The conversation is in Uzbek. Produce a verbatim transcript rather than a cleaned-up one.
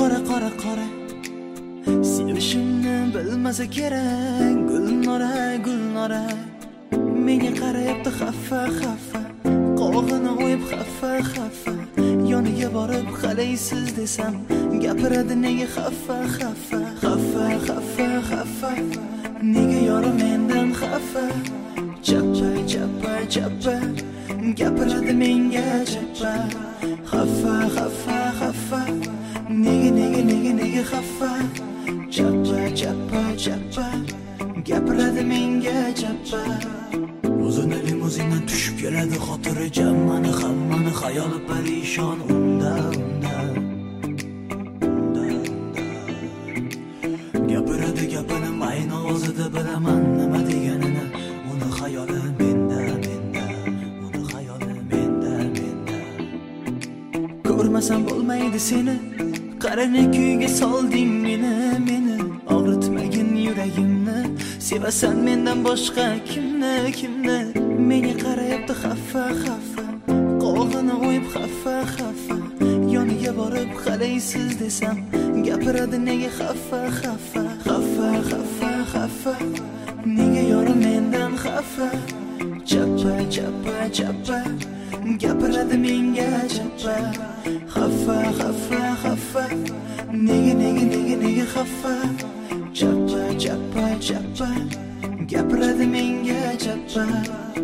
qora qora qora sevishimni bilmasa kerak Gulnora Gulnora menga qarayapti xafa xafa qovog'ini o'yib xafa xafa yoniga borib qalaysiz desam gapiradi nega xafa xafa xafa xafa xafa nega yorim mendan xafa chappa chappa chappa gapiradi menga chappa xafa xafa xafa nega nega nega nega xafa chappa chappa chappa gapiradi menga chappa o'zini limuzindan tushib keladi xotiri jammani hammani xayoli parishon unda unda unda unda gapiradi gapini mayin ovozida bilaman nima deganini uni xayoli menda menda uni xayoli menda menda ko'rmasam bo'lmaydi seni qarani kuyga solding meni meni og'ritmagin yuragimni sevasan mendan boshqa kimni kimni menga qarayapti xafa xafa qovog'ini o'yib xafa xafa yoniga borib qalaysiz desam gapiradi nega xafa xafa xafa xafa xafa nega yorim mendan xafa chappa chappa chappa gapiradi menga chappa xafa xafa xafa nega nega nega nega xafa chappa chappa chappa gapiradi menga chappa